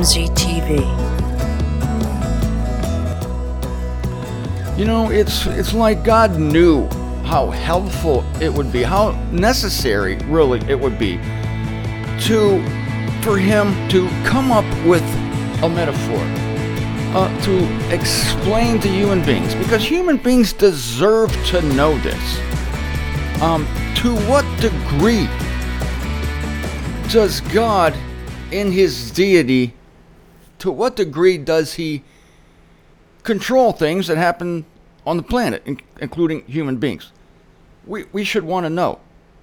Whimsy TV. You know, it's like God knew how helpful it would be, how necessary really it would be for him to come up with a metaphor to explain to human beings, because human beings deserve to know this. To what degree does God, in his deity, to what degree does he control things that happen on the planet, including human beings? We should want to know.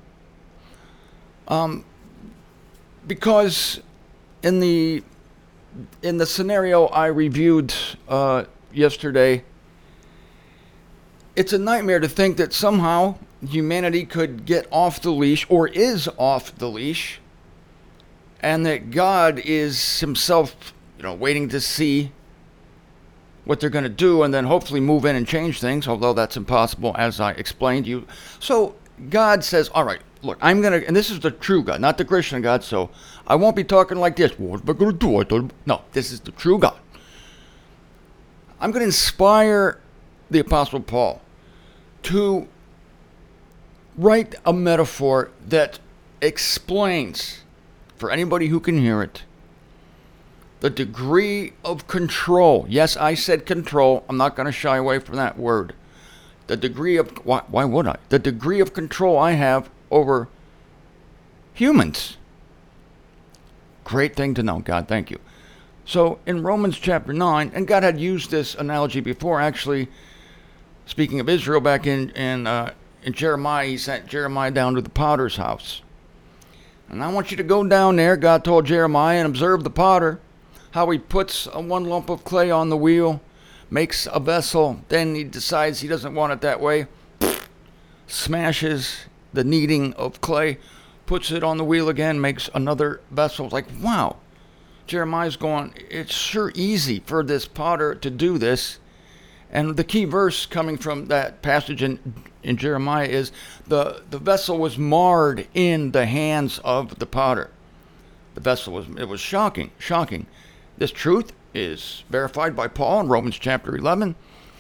Because in the scenario I reviewed yesterday, it's a nightmare to think that somehow humanity could get off the leash, or is off the leash, and that God is himself, waiting to see what they're going to do and then hopefully move in and change things, although that's impossible, as I explained to you. So God says, all right, look, I'm going to, and this is the true God, not the Christian God, so I won't be talking like this. What am I going to do? No, this is the true God. I'm going to inspire the Apostle Paul to write a metaphor that explains, for anybody who can hear it, the degree of control. Yes, I said control. I'm not going to shy away from that word. The degree of, why would I? The degree of control I have over humans. Great thing to know, God. Thank you. So in Romans chapter 9, and God had used this analogy before, actually, speaking of Israel, back in Jeremiah, he sent Jeremiah down to the potter's house. And I want you to go down there, God told Jeremiah, and observe the potter, how he puts one lump of clay on the wheel, makes a vessel, then he decides he doesn't want it that way, smashes the kneading of clay, puts it on the wheel again, makes another vessel. It's like, wow. Jeremiah's going, it's sure easy for this potter to do this. And the key verse coming from that passage in Jeremiah is the vessel was marred in the hands of the potter. The vessel was shocking. This truth is verified by Paul in Romans chapter 11,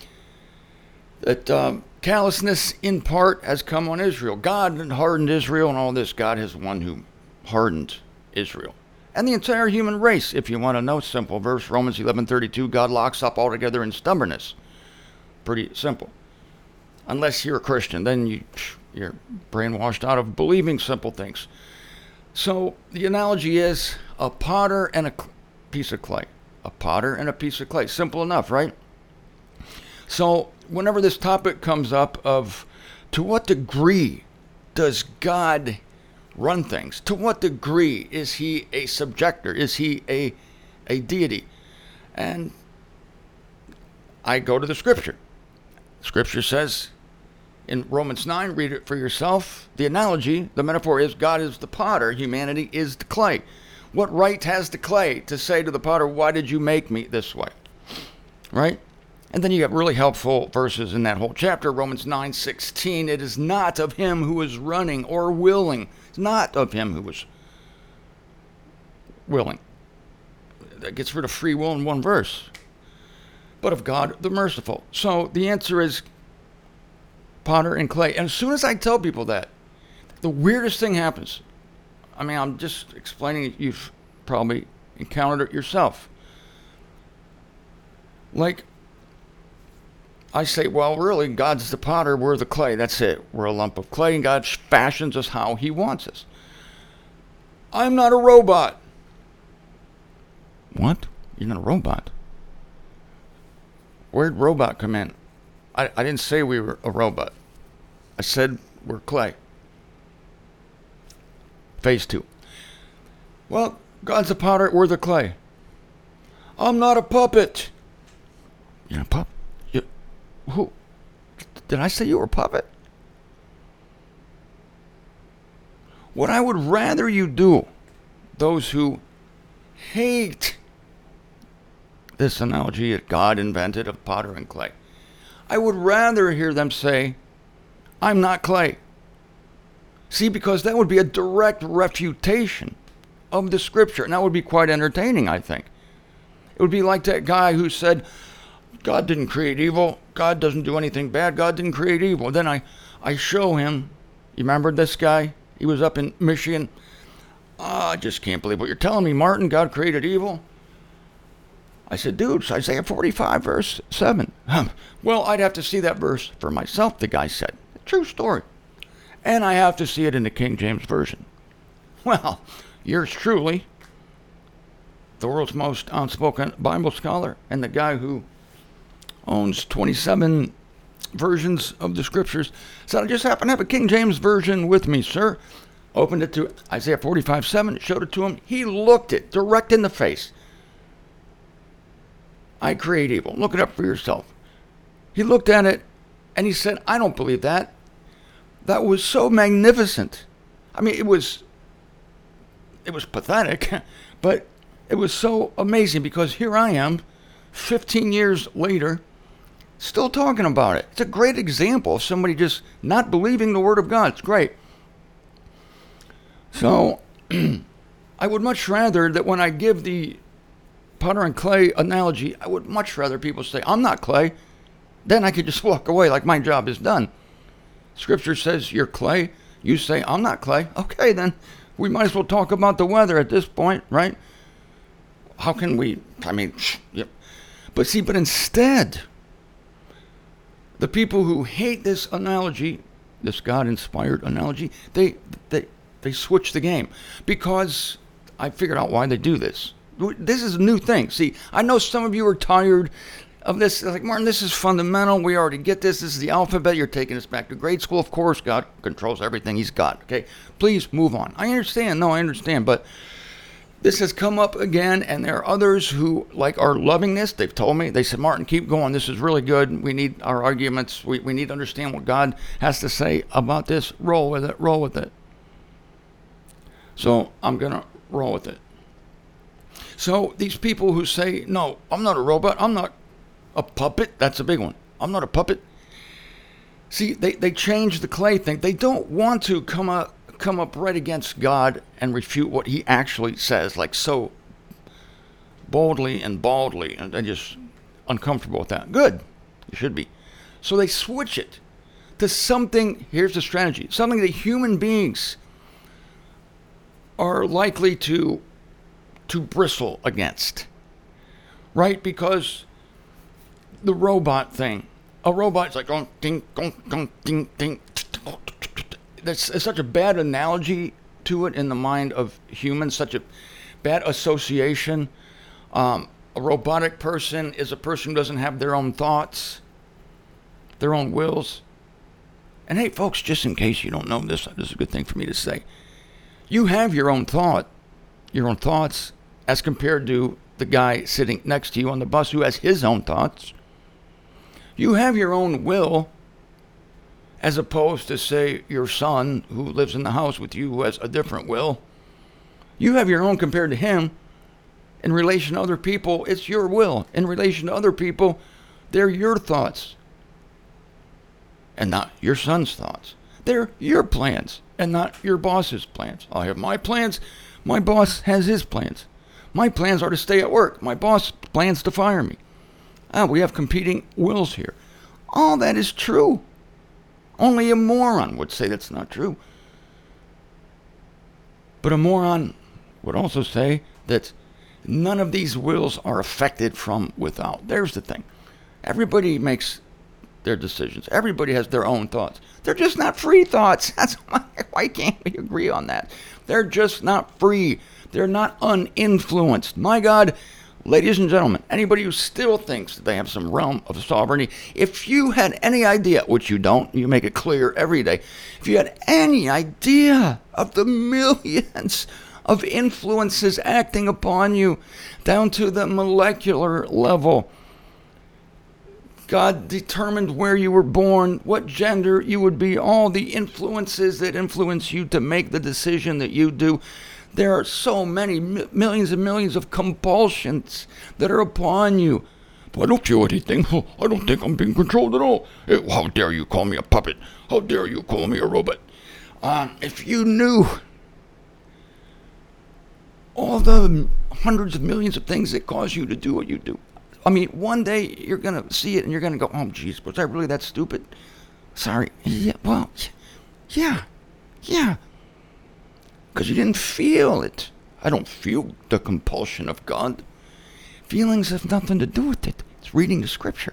that callousness in part has come on Israel. God hardened Israel and all this. God is one who hardened Israel. And the entire human race, if you want to know, simple verse, Romans 11:32, God locks up altogether in stubbornness. Pretty simple. Unless you're a Christian, then you're brainwashed out of believing simple things. So the analogy is a potter and a piece of clay. A potter and a piece of clay. Simple enough, right? So whenever this topic comes up of to what degree does God run things? To what degree is he a subjector? Is he a deity? And I go to the scripture. Scripture says in Romans 9, read it for yourself. The analogy, the metaphor is God is the potter, humanity is the clay. What right has the clay to say to the potter, why did you make me this way? Right? And then you have really helpful verses in that whole chapter, Romans 9:16. It is not of him who is running or willing. It's not of him who is willing. That gets rid of free will in one verse. But of God the merciful. So the answer is potter and clay. And as soon as I tell people that, the weirdest thing happens. I mean, I'm just explaining it. You've probably encountered it yourself. Like, I say, well, really, God's the potter, we're the clay. That's it. We're a lump of clay, and God fashions us how he wants us. I'm not a robot. What? You're not a robot? Where'd robot come in? I didn't say we were a robot. I said we're clay. Phase 2. Well, God's a potter, we're the clay. I'm not a puppet. You're a puppet? Who? Did I say you were a puppet? What I would rather you do, those who hate this analogy that God invented of potter and clay, I would rather hear them say, I'm not clay. See, because that would be a direct refutation of the scripture. And that would be quite entertaining, I think. It would be like that guy who said, God didn't create evil. God doesn't do anything bad. God didn't create evil. Then I show him. You remember this guy? He was up in Michigan. I just can't believe what you're telling me, Martin. God created evil. I said, dude, it's Isaiah 45, verse 7. Well, I'd have to see that verse for myself, the guy said. True story. And I have to see it in the King James Version. Well, yours truly, the world's most outspoken Bible scholar, and the guy who owns 27 versions of the scriptures, said, I just happen to have a King James Version with me, sir. Opened it to Isaiah 45:7, showed it to him. He looked it direct in the face. I create evil. Look it up for yourself. He looked at it and he said, I don't believe that. That was so magnificent. I mean, it was pathetic, but it was so amazing because here I am, 15 years later, still talking about it. It's a great example of somebody just not believing the Word of God. It's great. So, I would much rather that when I give the potter and clay analogy, I would much rather people say, I'm not clay. Then I could just walk away like my job is done. Scripture says you're clay. You say, I'm not clay. Okay, then we might as well talk about the weather at this point, right? How can we, yep. But instead, the people who hate this analogy, this God-inspired analogy, they switch the game. Because I figured out why they do this. This is a new thing. See, I know some of you are tired of this. Like, Martin, this is fundamental. We already get this. This is the alphabet. You're taking us back to grade school. Of course, God controls everything he's got. Okay, please move on. I understand. No, I understand. But this has come up again, and there are others who are loving this. They've told me. They said, Martin, keep going. This is really good. We need our arguments. We need to understand what God has to say about this. Roll with it. Roll with it. So I'm going to roll with it. So these people who say, no, I'm not a robot. I'm not a puppet. That's a big one. I'm not a puppet. See, they change the clay thing. They don't want to come up right against God and refute what he actually says, like so boldly and baldly, and they're just uncomfortable with that. Good. You should be. So they switch it to something, here's the strategy, something that human beings are likely to bristle against, right? Because the robot thing, a robot's like, oh, ding, gong, gong, ding, ding. That's such a bad analogy to it in the mind of humans, such a bad association. A robotic person is a person who doesn't have their own thoughts, their own wills. And hey, folks, just in case you don't know this is a good thing for me to say. You have your own thoughts, as compared to the guy sitting next to you on the bus who has his own thoughts. You have your own will, as opposed to, say, your son who lives in the house with you who has a different will. You have your own compared to him. In relation to other people, it's your will. In relation to other people, they're your thoughts and not your son's thoughts. They're your plans and not your boss's plans. I have my plans. My boss has his plans. My plans are to stay at work. My boss plans to fire me. We have competing wills here. All that is true. Only a moron would say that's not true. But a moron would also say that none of these wills are affected from without. There's the thing. Everybody makes their decisions. Everybody has their own thoughts. They're just not free thoughts. That's why can't we agree on that? They're just not free. They're not uninfluenced. My God, ladies and gentlemen, anybody who still thinks that they have some realm of sovereignty, if you had any idea, which you don't, you make it clear every day, if you had any idea of the millions of influences acting upon you down to the molecular level, God determined where you were born, what gender you would be, all the influences that influence you to make the decision that you do. There are so many millions and millions of compulsions that are upon you. But I don't feel anything. I don't think I'm being controlled at all. How dare you call me a puppet? How dare you call me a robot? If you knew all the hundreds of millions of things that cause you to do what you do. I mean, one day you're going to see it and you're going to go, oh, geez, was I really that stupid? Sorry. Yeah, well, yeah. Because you didn't feel it. I don't feel the compulsion of God. Feelings have nothing to do with it. It's reading the scripture.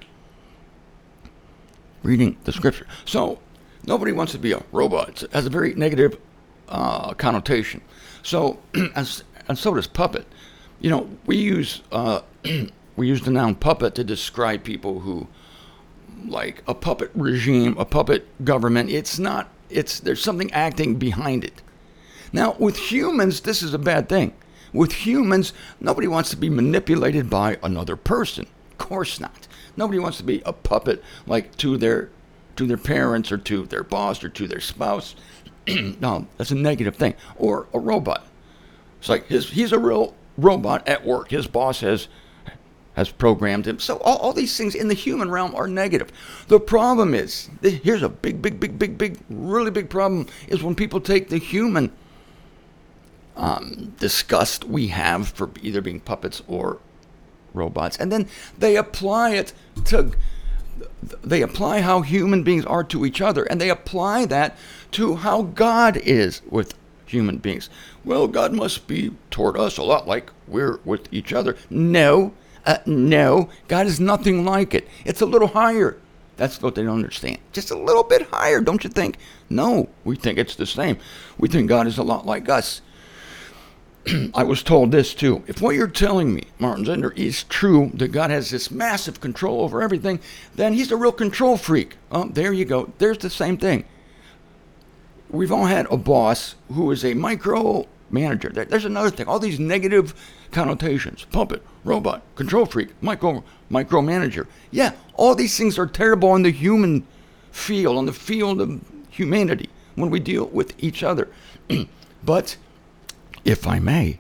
Reading the scripture. So, nobody wants to be a robot. It has a very negative connotation. So, and so does puppet. You know, we use the noun puppet to describe people who, like a puppet regime, a puppet government. There's something acting behind it. Now, with humans, this is a bad thing. With humans, nobody wants to be manipulated by another person. Of course not. Nobody wants to be a puppet, like to their parents or to their boss or to their spouse. No, that's a negative thing. Or a robot. It's like he's a real robot at work. His boss has programmed him. So all these things in the human realm are negative. The problem is, here's a big, really big problem, is when people take the human disgust we have for either being puppets or robots, and then they apply how human beings are to each other, and they apply that to how God is with human beings. Well, God must be toward us a lot like we're with each other. No, God is nothing like it. It's a little higher. That's what they don't understand. Just a little bit higher, don't you think? No, we think it's the same. We think God is a lot like us. I was told this too. If what you're telling me, Martin Zender, is true, that God has this massive control over everything, then he's a real control freak. Oh, there you go. There's the same thing. We've all had a boss who is a micro manager. There's another thing. All these negative connotations. Puppet, robot, control freak, micromanager. Yeah, all these things are terrible in the human field, on the field of humanity, when we deal with each other. But if I may,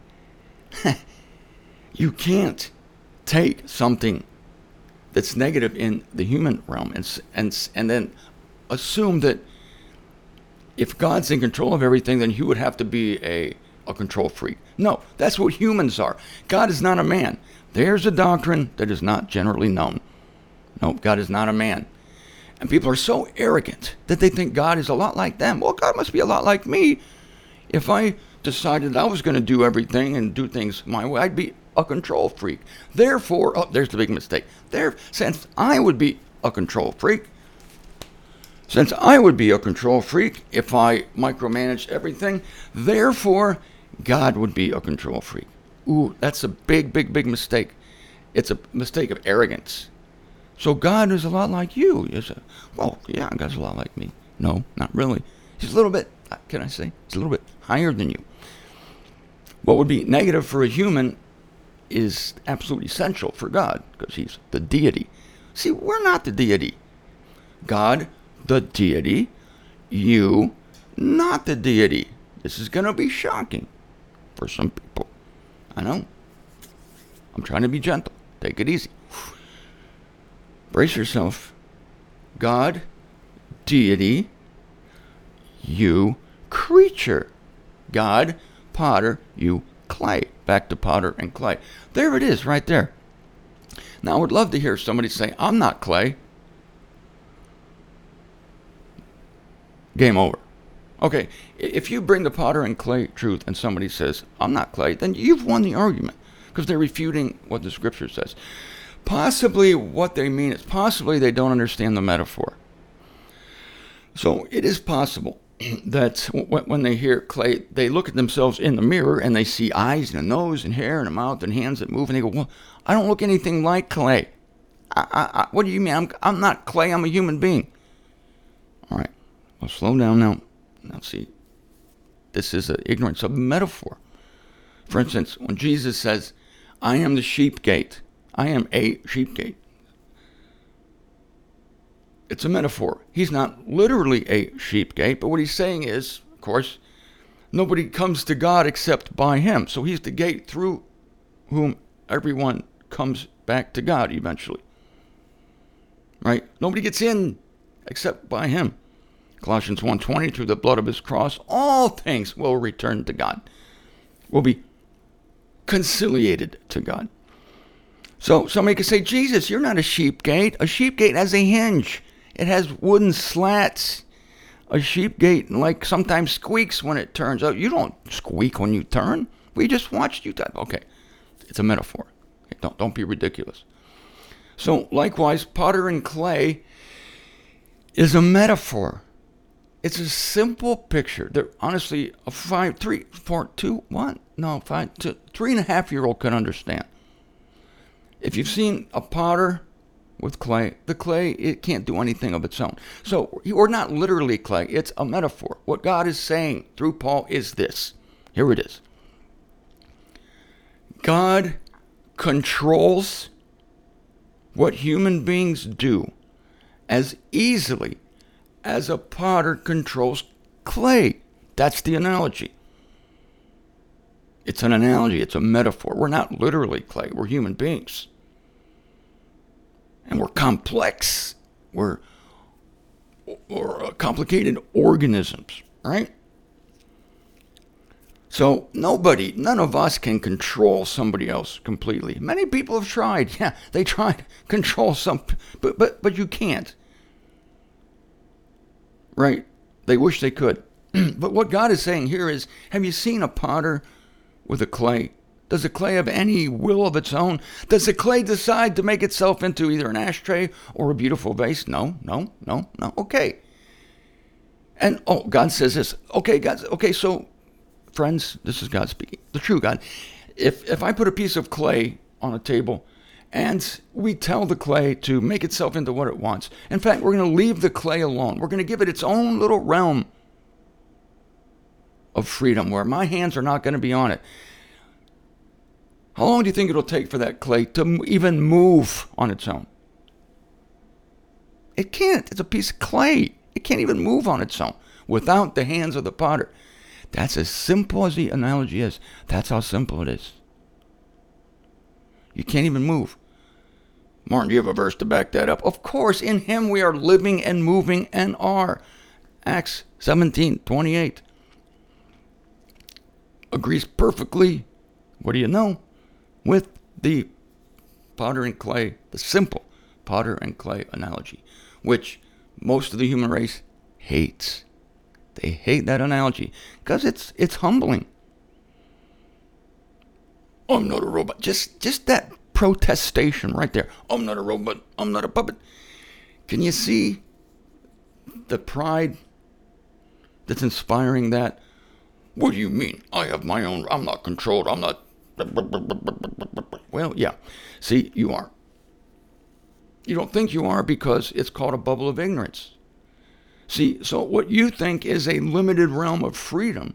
you can't take something that's negative in the human realm and then assume that if God's in control of everything, then you would have to be a control freak. No, that's what humans are. God is not a man. There's a doctrine that is not generally known. No, God is not a man. And people are so arrogant that they think God is a lot like them. Well, God must be a lot like me. If I decided I was going to do everything and do things my way, I'd be a control freak. Therefore, there's the big mistake. Since I would be a control freak, if I micromanaged everything, therefore, God would be a control freak. Ooh, that's a big mistake. It's a mistake of arrogance. So God is a lot like you. Well, yeah, God's a lot like me. No, not really. He's a little bit, can I say, he's a little bit higher than you. What would be negative for a human is absolutely essential for God, because he's the deity. See, we're not the deity. God, the deity. You, not the deity. This is going to be shocking for some people. I know. I'm trying to be gentle. Take it easy. Brace yourself. God, deity. You, creature. God, potter, you, clay. Back to potter and clay. There it is, right there. Now, I would love to hear somebody say, I'm not clay. Game over. Okay, if you bring the potter and clay truth and somebody says, I'm not clay, then you've won the argument, because they're refuting what the scripture says. Possibly what they mean is possibly they don't understand the metaphor. So it is possible that when they hear clay, they look at themselves in the mirror and they see eyes and a nose and hair and a mouth and hands that move, and they go, well, I don't look anything like clay. What do you mean? I'm not clay, I'm a human being. All right, well, slow down now. Now see, this is an ignorance of metaphor. For instance, when Jesus says, I am the sheep gate, I am a sheep gate. It's a metaphor. He's not literally a sheep gate, but what he's saying is, of course, nobody comes to God except by him. So he's the gate through whom everyone comes back to God eventually. Right? Nobody gets in except by him. Colossians 1:20, through the blood of his cross, all things will return to God. Will be conciliated to God. So somebody could say, Jesus, you're not a sheep gate. A sheep gate has a hinge. It has wooden slats. A sheep gate, like, sometimes squeaks when it turns. Oh, you don't squeak when you turn. We just watched you turn. Okay, it's a metaphor. Okay, don't be ridiculous. So likewise, potter and clay is a metaphor. It's a simple picture that honestly a 3.5-year-old can understand. If you've seen a potter with clay, the clay, it can't do anything of its own. So we're not literally clay, it's a metaphor. What God is saying through Paul is this. Here it is. God controls what human beings do as easily as a potter controls clay. That's the analogy. It's an analogy, it's a metaphor. We're not literally clay, we're human beings. And we're complex. We're complicated organisms, right? So none of us can control somebody else completely. Many people have tried. Yeah, they tried to control some, but you can't. Right? They wish they could. But what God is saying here is, have you seen a potter with a clay? Does the clay have any will of its own? Does the clay decide to make itself into either an ashtray or a beautiful vase? No. Okay. And, God says this. Okay, so, friends, this is God speaking. The true God. If I put a piece of clay on a table and we tell the clay to make itself into what it wants, in fact, we're going to leave the clay alone. We're going to give it its own little realm of freedom where my hands are not going to be on it. How long do you think it'll take for that clay to even move on its own? It can't. It's a piece of clay. It can't even move on its own without the hands of the potter. That's as simple as the analogy is. That's how simple it is. You can't even move. Martin, do you have a verse to back that up? Of course, in him we are living and moving and are. Acts 17:28. Agrees perfectly. What do you know? With the potter and clay, the simple potter and clay analogy, which most of the human race hates. They hate that analogy because it's humbling. I'm not a robot. Just that protestation right there. I'm not a robot. I'm not a puppet. Can you see the pride that's inspiring that? What do you mean? I have my own. I'm not controlled. I'm not. Well, yeah. See, you are. You don't think you are because it's called a bubble of ignorance. See, so what you think is a limited realm of freedom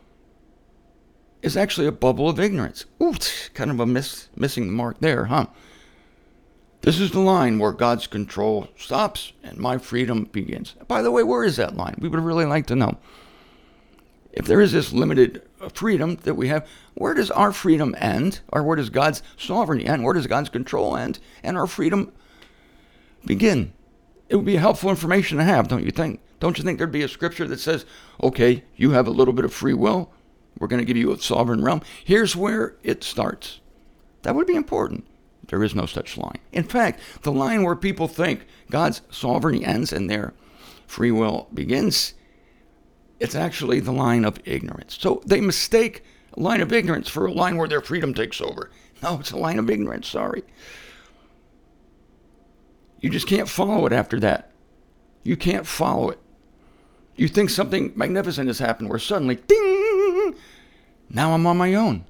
is actually a bubble of ignorance. Ooh, kind of a missing the mark there, huh? This is the line where God's control stops and my freedom begins. By the way, where is that line? We would really like to know. If there is this limited freedom that we have, where does our freedom end? Or where does God's sovereignty end? Where does God's control end? And our freedom begin? It would be helpful information to have, don't you think? Don't you think there'd be a scripture that says, okay, you have a little bit of free will. We're going to give you a sovereign realm. Here's where it starts. That would be important. There is no such line. In fact, the line where people think God's sovereignty ends and their free will begins, it's actually the line of ignorance. So they mistake a line of ignorance for a line where their freedom takes over. No, it's a line of ignorance, sorry. You just can't follow it after that. You can't follow it. You think something magnificent has happened where suddenly, ding, now I'm on my own.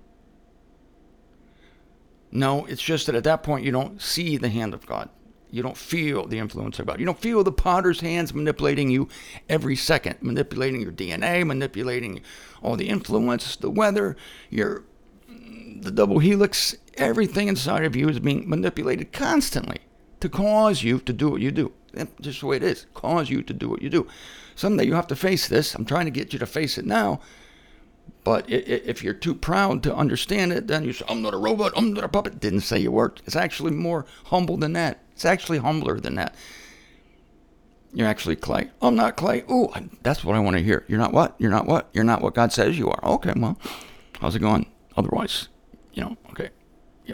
No, it's just that at that point you don't see the hand of God. You don't feel the influence of God. You don't feel the potter's hands manipulating you every second, manipulating your DNA, manipulating all the influence, the weather, the double helix. Everything inside of you is being manipulated constantly to cause you to do what you do. That's just the way it is. Cause you to do what you do. Someday you have to face this. I'm trying to get you to face it now. But if you're too proud to understand it, then you say, I'm not a robot, I'm not a puppet. Didn't say you were. It's actually more humble than that. It's actually humbler than that. You're actually clay. I'm not clay. Ooh, that's what I want to hear. You're not what? You're not what? You're not what God says you are. Okay, well, how's it going? Otherwise, Okay. Yeah.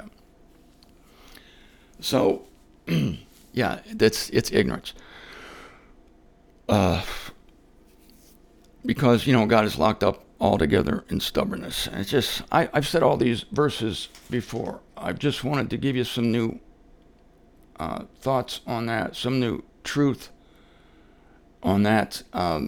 So, yeah, it's ignorance. Because, God is locked up altogether in stubbornness. And it's just, I've said all these verses before. I just wanted to give you some new thoughts on that, some new truth on that.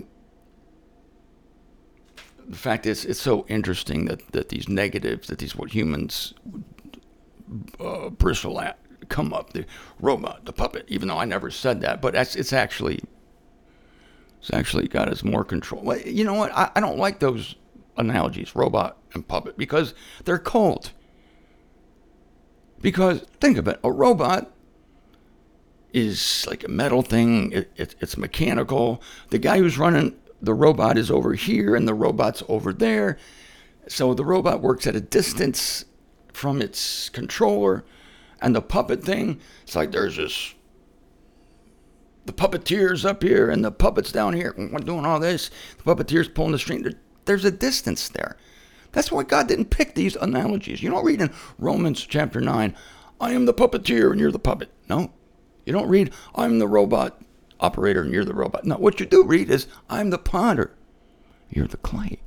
The fact is, it's so interesting that these negatives, that these what humans bristle at, come up. The robot, the puppet, even though I never said that, but it's actually got us more control. Well, you know what? I don't like those analogies, robot and puppet, because they're cold. Because think of it, a robot is like a metal thing. It's mechanical. The guy who's running the robot is over here, and the robot's over there. So the robot works at a distance from its controller, and the puppet thing, it's like there's this. The puppeteer's up here and the puppet's down here doing all this. The puppeteer's pulling the string. There's a distance there. That's why God didn't pick these analogies. You don't read in Romans chapter 9, I am the puppeteer and you're the puppet. No. You don't read, I'm the robot operator and you're the robot. No, what you do read is, I'm the potter. You're the clay.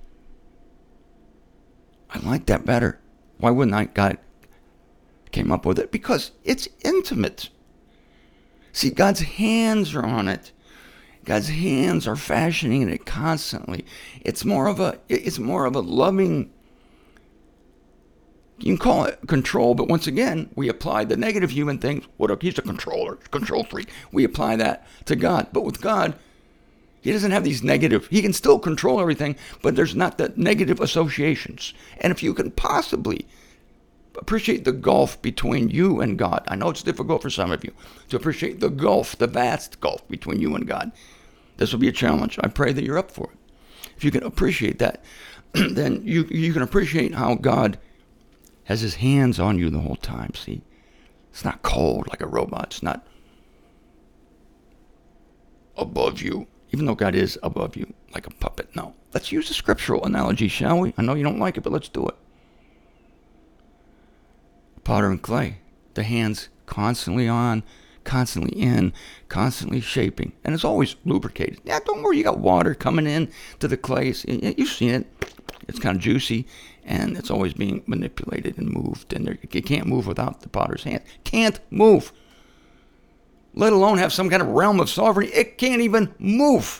I like that better. Why wouldn't I? God came up with it because it's intimate. See, God's hands are on it. God's hands are fashioning it constantly. It's more of a loving, you can call it control, but once again, we apply the negative human things. He's a controller, control freak. We apply that to God. But with God, he doesn't have these negative, he can still control everything, but there's not the negative associations. And if you can possibly appreciate the gulf between you and God. I know it's difficult for some of you to appreciate the gulf, the vast gulf between you and God. This will be a challenge. I pray that you're up for it. If you can appreciate that, then you can appreciate how God has his hands on you the whole time. See, it's not cold like a robot. It's not above you, even though God is above you like a puppet. No. Let's use a scriptural analogy, shall we? I know you don't like it, but let's do it. Potter and clay, the hands constantly on, constantly in, constantly shaping, and it's always lubricated. Yeah, don't worry, you got water coming in to the clay. You've seen it. It's kind of juicy, and it's always being manipulated and moved, and you can't move without the potter's hand. Can't move. Let alone have some kind of realm of sovereignty. It can't even move.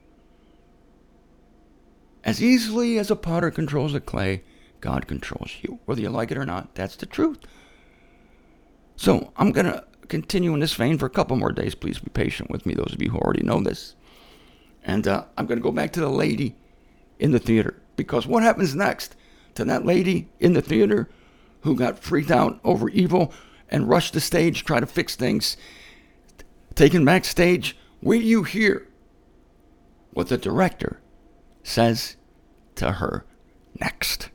As easily as a potter controls the clay, God controls you. Whether you like it or not, that's the truth. So I'm going to continue in this vein for a couple more days. Please be patient with me, those of you who already know this. And I'm going to go back to the lady in the theater. Because what happens next to that lady in the theater who got freaked out over evil and rushed the stage to try to fix things, taken backstage? Wait till you hear what the director says to her next.